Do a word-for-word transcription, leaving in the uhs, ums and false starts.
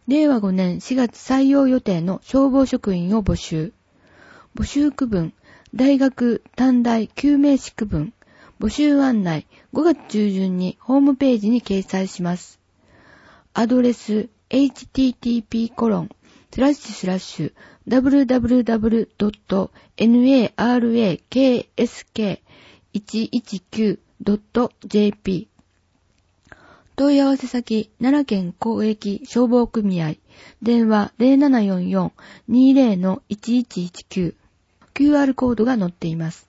れいわごねんしがつ採用予定の消防職員を募集。募集区分、大学、短大、救命士区分、募集案内、ごがつ中旬にホームページに掲載します。アドレス、エイチティーティーピーコロンスラッシュスラッシュダブリューダブリューダブリュードットナラケーエスケーいちいちきゅうドットジェーピー 問い合わせ先、奈良県広域消防組合、電話 ゼロななよんよんにゼロのいちいちいちきゅう、キューアール コードが載っています。